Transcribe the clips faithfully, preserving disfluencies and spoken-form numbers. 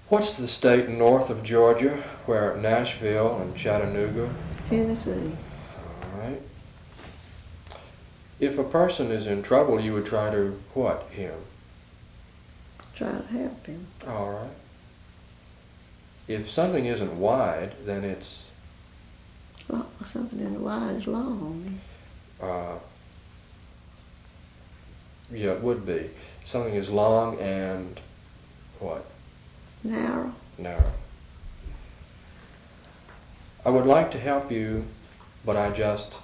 What's the state north of Georgia where Nashville and Chattanooga? Tennessee. All right. If a person is in trouble, you would try to what him? Try to help him. All right. If something isn't wide, then it's Well, something in the wide is long. uh, yeah, it would be. Something is long and what? Narrow. Narrow. I would like to help you, but I just,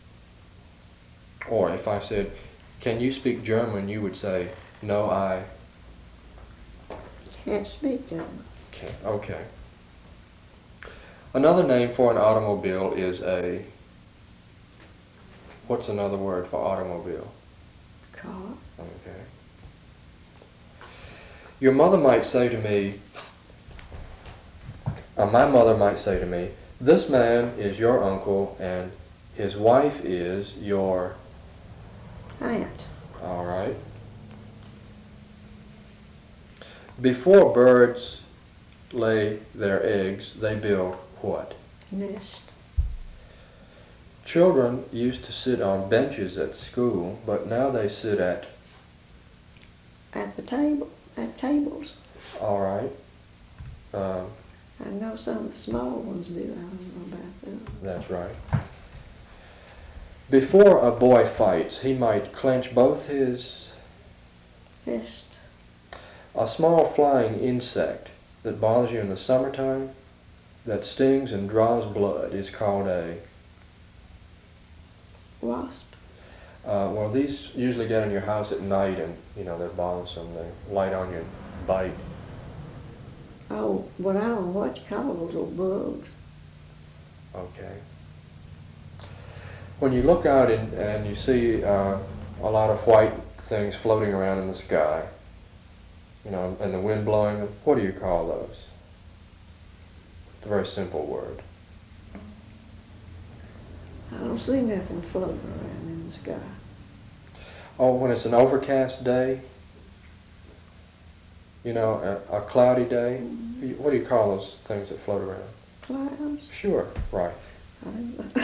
or if I said, can you speak German, you would say, no, I Can't speak German. can't. Okay. Another name for an automobile is a, what's another word for automobile? Car. Okay. Your mother might say to me, or my mother might say to me, this man is your uncle and his wife is your Aunt. All right. Before birds lay their eggs, they build what? Nest. Children used to sit on benches at school, but now they sit at, At the table. At tables. all right. Um, I know some of the small ones do. I don't know about them. that's right. Before a boy fights, he might clench both his, Fist. a small flying insect that bothers you in the summertime, that stings and draws blood, is called a, Wasp. uh, well, these usually get in your house at night and, you know, they're bothersome. They light on you and bite. Oh, but I don't know what you call those little bugs. Okay. When you look out and, and you see uh, a lot of white things floating around in the sky, you know, and the wind blowing them, what do you call those? It's a very simple word. I don't see nothing floating around in the sky. Oh, when it's an overcast day, you know, a, a cloudy day, Mm-hmm. what do you call those things that float around? Clouds. Sure, right. I didn't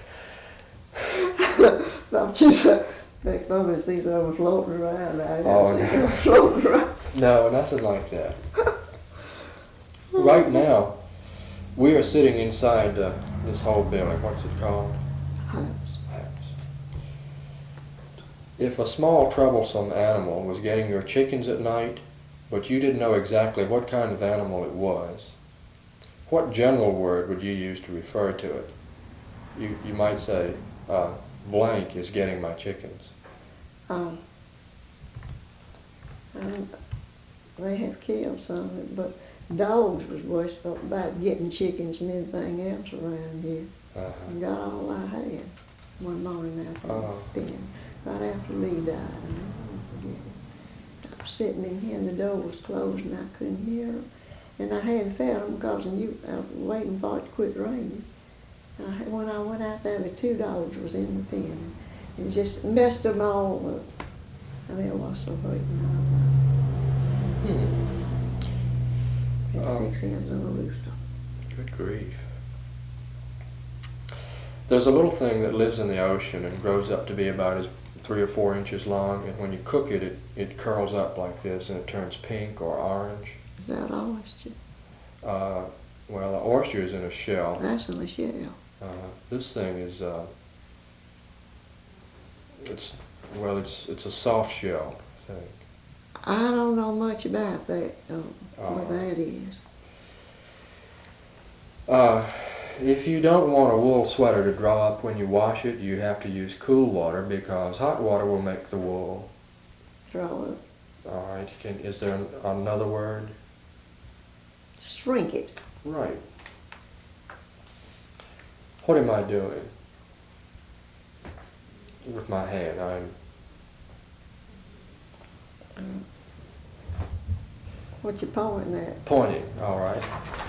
thought you said make fun of these over floating around. I didn't Oh, see no. them floating around. No, nothing like that. Right now, we are sitting inside uh, this whole building. What's it called? House. House. If a small troublesome animal was getting your chickens at night, but you didn't know exactly what kind of animal it was, what general word would you use to refer to it? You, you might say, uh, blank is getting my chickens. Um, and they have killed some of it, but dogs was worse about getting chickens and anything else around here. Uh-huh. I got all I had one morning out there, Oh. pen, right after Lee died. And I won't forget it. I was sitting in here and the door was closed and I couldn't hear them. And I hadn't felt them because I knew I was waiting for it to quit raining. And I, when I went out there, the two dogs was in the pen and just messed them all up. And they was so hurting. Hmm. Had Oh. six hens on a rooster. Good grief. There's a little thing that lives in the ocean and grows up to be about as three or four inches long, and when you cook it, it, it curls up like this and it turns pink or orange. Is that oyster? Uh, well, the oyster is in a shell. That's in the shell. Uh, this thing is, uh, it's, well, it's it's a soft shell thing. I don't know much about that, uh, what Uh, that is. Uh, if you don't want a wool sweater to draw up when you wash it, you have to use cool water because hot water will make the wool. Throw it. All right. Can, is there an, another word? Shrink it. Right. What am I doing with my hand? I'm What you pointing at? pointing. All right.